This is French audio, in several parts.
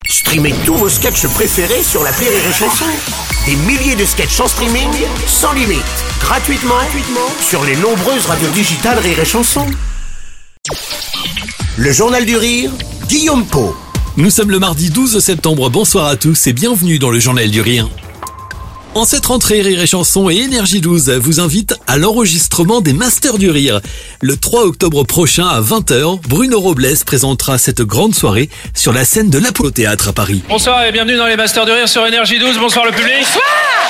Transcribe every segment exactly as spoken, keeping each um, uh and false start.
Streamez tous vos sketchs préférés sur l'appli Rire et Chanson. Des milliers de sketchs en streaming, sans limite, gratuitement, gratuitement sur les nombreuses radios digitales Rire et Chanson. Le Journal du Rire, Guillaume Pau. Nous sommes le mardi douze septembre, bonsoir à tous et bienvenue dans le Journal du Rire. En cette rentrée, Rire et Chanson et Énergie douze vous invitent à l'enregistrement des Masters du Rire. Le trois octobre prochain à vingt heures, Bruno Robles présentera cette grande soirée sur la scène de l'Apollo Théâtre à Paris. Bonsoir et bienvenue dans les Masters du Rire sur Énergie douze. Bonsoir le public. Bonsoir.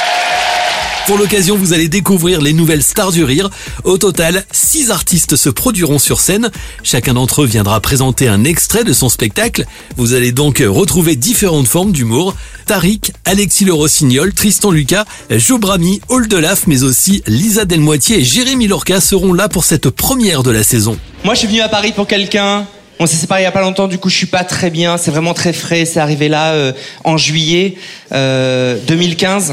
Pour l'occasion, vous allez découvrir les nouvelles stars du rire. Au total, six artistes se produiront sur scène. Chacun d'entre eux viendra présenter un extrait de son spectacle. Vous allez donc retrouver différentes formes d'humour. Tariq, Alexis Le Rossignol, Tristan Lucas, Jo Brami, Hall de Laf, mais aussi Lisa Delmoitier et Jérémy Lorca seront là pour cette première de la saison. Moi, je suis venu à Paris pour quelqu'un. On s'est séparés il y a pas longtemps, du coup, je suis pas très bien. C'est vraiment très frais. C'est arrivé là euh, en juillet euh, deux mille quinze.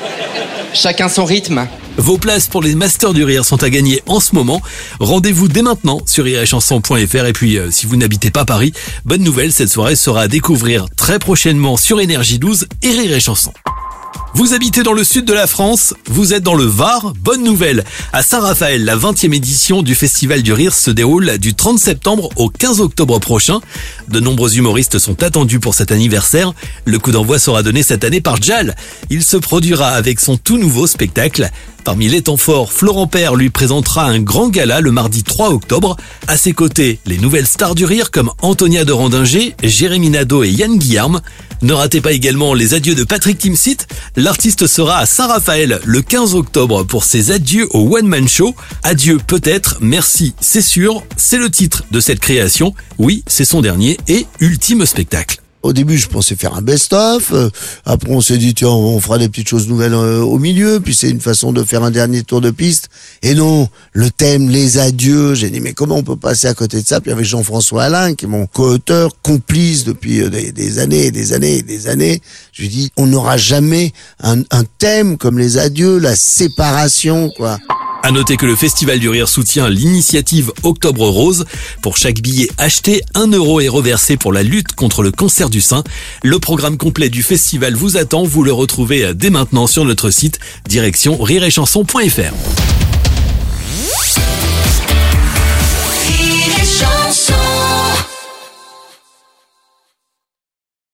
Chacun son rythme. Vos places pour les Masters du Rire sont à gagner en ce moment. Rendez-vous dès maintenant sur rire et chanson point f r. Et puis, euh, si vous n'habitez pas Paris, bonne nouvelle, cette soirée sera à découvrir très prochainement sur Énergie douze et Rire et Chanson. Vous habitez dans le sud de la France, vous êtes dans le Var, bonne nouvelle. À Saint-Raphaël, la vingtième édition du Festival du Rire se déroule du trente septembre au quinze octobre prochain. De nombreux humoristes sont attendus pour cet anniversaire. Le coup d'envoi sera donné cette année par Jal. Il se produira avec son tout nouveau spectacle. Parmi les temps forts, Florent Père lui présentera un grand gala le mardi trois octobre. À ses côtés, les nouvelles stars du rire comme Antonia de Randinger, Jérémy Nadeau et Yann Guillarme. Ne ratez pas également les adieux de Patrick Timsit. L'artiste sera à Saint-Raphaël le quinze octobre pour ses adieux au One Man Show. Adieu peut-être, merci c'est sûr, c'est le titre de cette création. Oui, c'est son dernier et ultime spectacle. Au début, je pensais faire un best-of. Euh, après, on s'est dit, tiens, on fera des petites choses nouvelles euh, au milieu. Puis c'est une façon de faire un dernier tour de piste. Et non, le thème, les adieux. J'ai dit, mais comment on peut passer à côté de ça? Puis avec Jean-François Alain, qui est mon co-auteur, complice depuis euh, des, des années et des années et des années. Je lui ai dit, on n'aura jamais un, un thème comme les adieux, la séparation, quoi. À noter que le Festival du Rire soutient l'initiative Octobre Rose. Pour chaque billet acheté, un euro est reversé pour la lutte contre le cancer du sein. Le programme complet du festival vous attend. Vous le retrouvez dès maintenant sur notre site, direction rire et chanson point f r. Rire et chanson.